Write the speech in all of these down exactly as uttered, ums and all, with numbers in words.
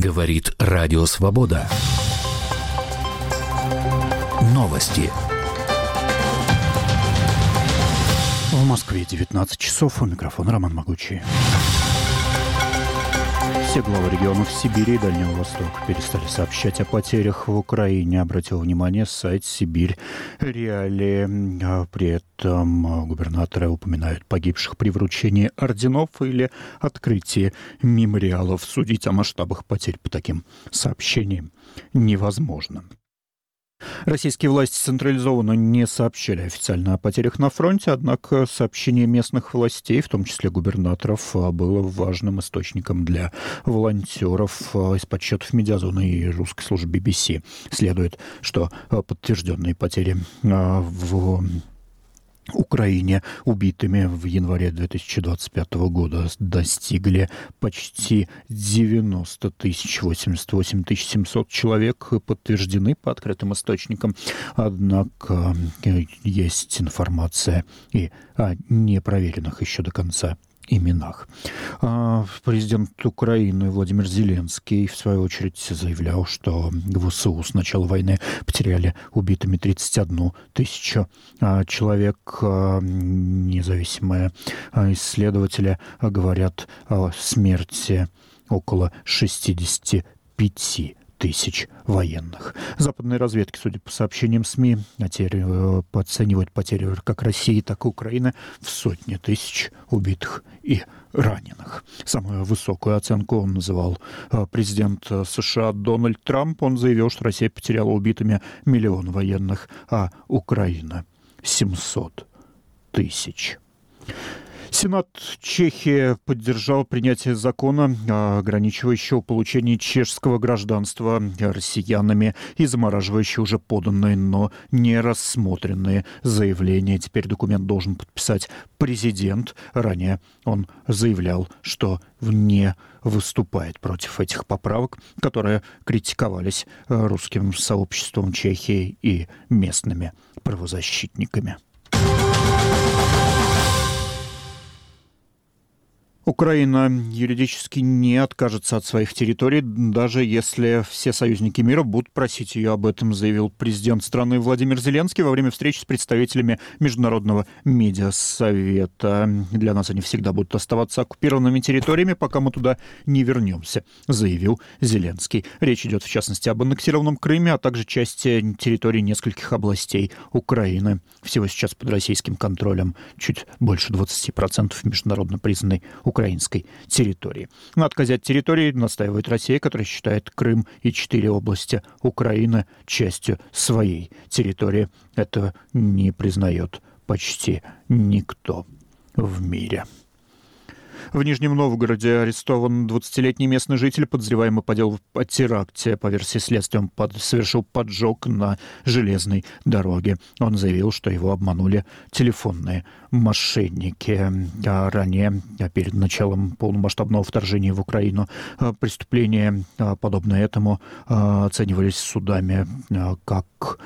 Говорит Радио Свобода. Новости. В Москве девятнадцать часов. У микрофона Роман Могучий. Все главы регионов Сибири и Дальнего Востока перестали сообщать о потерях в Украине. Обратил внимание сайт «Сибирь Реалии». При этом губернаторы упоминают погибших при вручении орденов или открытии мемориалов. Судить о масштабах потерь по таким сообщениям невозможно. Российские власти централизованно не сообщали официально о потерях на фронте, однако сообщение местных властей, в том числе губернаторов, было важным источником для волонтеров. Из подсчетов Медиазоны и русской службы би би си следует, что подтвержденные потери в Украине убитыми в январе две тысячи двадцать пятого года достигли почти девяносто тысяч, восемьдесят восемь тысяч семьсот человек подтверждены по открытым источникам. Однако есть информация и о непроверенных еще до конца именах. Президент Украины Владимир Зеленский, в свою очередь, заявлял, что ВСУ с начала войны потеряли убитыми тридцать одну тысячу человек. Независимые исследователи говорят о смерти около шестьдесят пять тысяч военных. Западные разведки, судя по сообщениям СМИ, оценивают потери как России, так и Украины в сотни тысяч убитых и раненых. Самую высокую оценку он называл президент США Дональд Трамп. Он заявил, что Россия потеряла убитыми миллион военных, а Украина семьсот тысяч. Сенат Чехии поддержал принятие закона, ограничивающего получение чешского гражданства россиянами и замораживающего уже поданные, но не рассмотренные заявления. Теперь документ должен подписать президент. Ранее он заявлял, что не выступает против этих поправок, которые критиковались русским сообществом Чехии и местными правозащитниками. Украина юридически не откажется от своих территорий, даже если все союзники мира будут просить ее об этом, заявил президент страны Владимир Зеленский во время встречи с представителями Международного медиасовета. Для нас они всегда будут оставаться оккупированными территориями, пока мы туда не вернемся, заявил Зеленский. Речь идет, в частности, об аннексированном Крыме, а также части территорий нескольких областей Украины. Всего сейчас под российским контролем чуть больше двадцать процентов международно признанной Украины. украинской территории. На отказе от территории настаивает Россия, которая считает Крым и четыре области Украины частью своей территории. Это не признает почти никто в мире. В Нижнем Новгороде арестован двадцатилетний местный житель, подозреваемый по делу о теракте. По версии следствия, он под... совершил поджог на железной дороге. Он заявил, что его обманули телефонные мошенники. А ранее, перед началом полномасштабного вторжения в Украину, преступления, подобные этому, оценивались судами как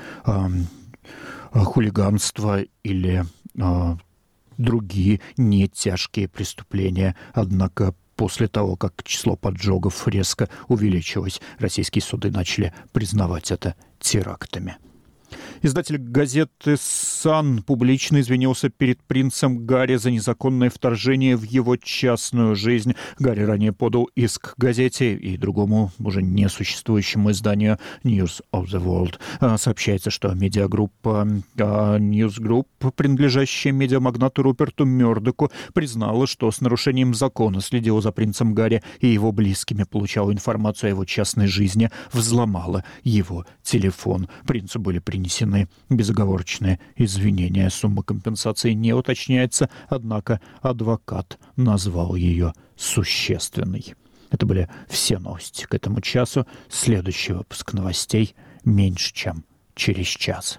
хулиганство или другие нетяжкие преступления. Однако после того, как число поджогов резко увеличилось, российские суды начали признавать это терактами. Издатель газеты «Сан» публично извинился перед принцем Гарри за незаконное вторжение в его частную жизнь. Гарри ранее подал иск газете и другому, уже несуществующему изданию News of the World. Сообщается, что медиагруппа News Group, принадлежащая медиамагнату Руперту Мёрдоку, признала, что с нарушением закона следила за принцем Гарри и его близкими, получала информацию о его частной жизни, взломала его телефон. Принцу были принесены безоговорочные извинения. Сумма компенсации не уточняется, однако адвокат назвал ее существенной. Это были все новости к этому часу. Следующий выпуск новостей меньше, чем через час.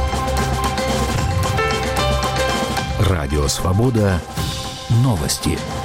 Радио «Свобода». Новости.